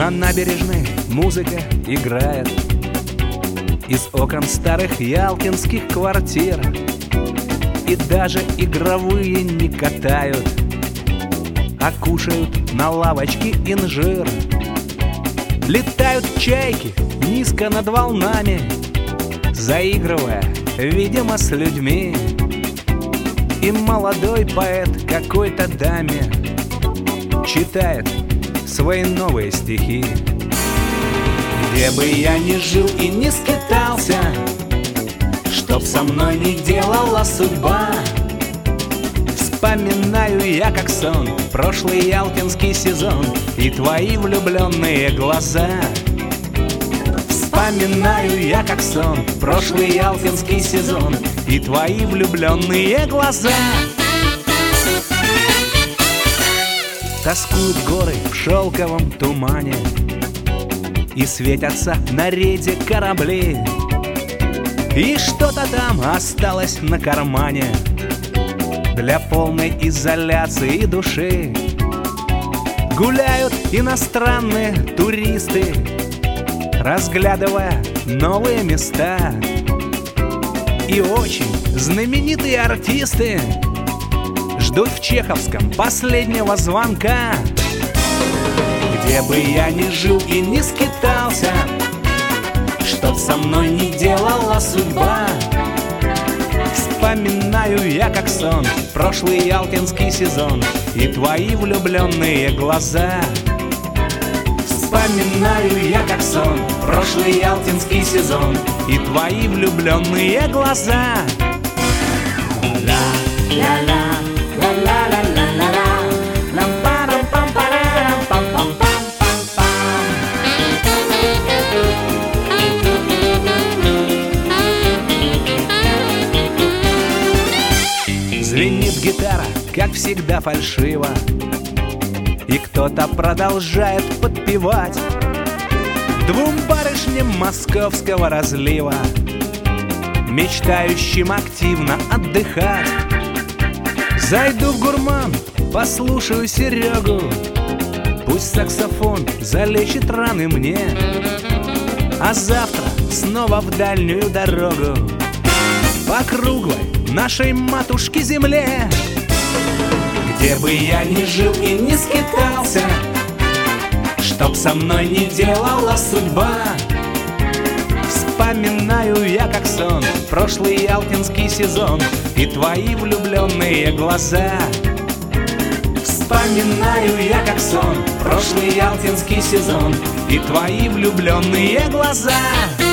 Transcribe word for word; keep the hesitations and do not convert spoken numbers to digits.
На набережной музыка играет из окон старых ялтинских квартир, и даже игровые не катают, а кушают на лавочке инжир. Летают чайки низко над волнами, заигрывая, видимо, с людьми. И молодой поэт какой-то даме читает свои новые стихи. Где бы я ни жил и не скитался, чтоб со мной не делала судьба, вспоминаю я как сон прошлый ялтинский сезон и твои влюбленные глаза. Вспоминаю я как сон прошлый ялтинский сезон и твои влюбленные глаза. Тоскуют горы в шелковом тумане, и светятся на рейде корабли, и что-то там осталось на кармане для полной изоляции души. Гуляют иностранные туристы, разглядывая новые места, и очень знаменитые артисты ждут в Чеховском последнего звонка. Где бы я ни жил и не скитался, чтоб со мной не делала судьба, вспоминаю я как сон прошлый ялтинский сезон и твои влюбленные глаза. Вспоминаю я как сон прошлый ялтинский сезон и твои влюбленные глаза. Ла-ла-ла. Звенит гитара, как всегда, фальшиво, и кто-то продолжает подпевать двум барышням московского разлива, мечтающим активно отдыхать. Зайду в гурман, послушаю Серегу, пусть саксофон залечит раны мне, а завтра снова в дальнюю дорогу по круглой нашей матушке земле. Где бы я ни жил и не скитался, чтоб со мной не делала судьба, вспоминаю я как сон прошлый ялтинский сезон и твои влюбленные глаза. Вспоминаю я как сон прошлый ялтинский сезон и твои влюбленные глаза.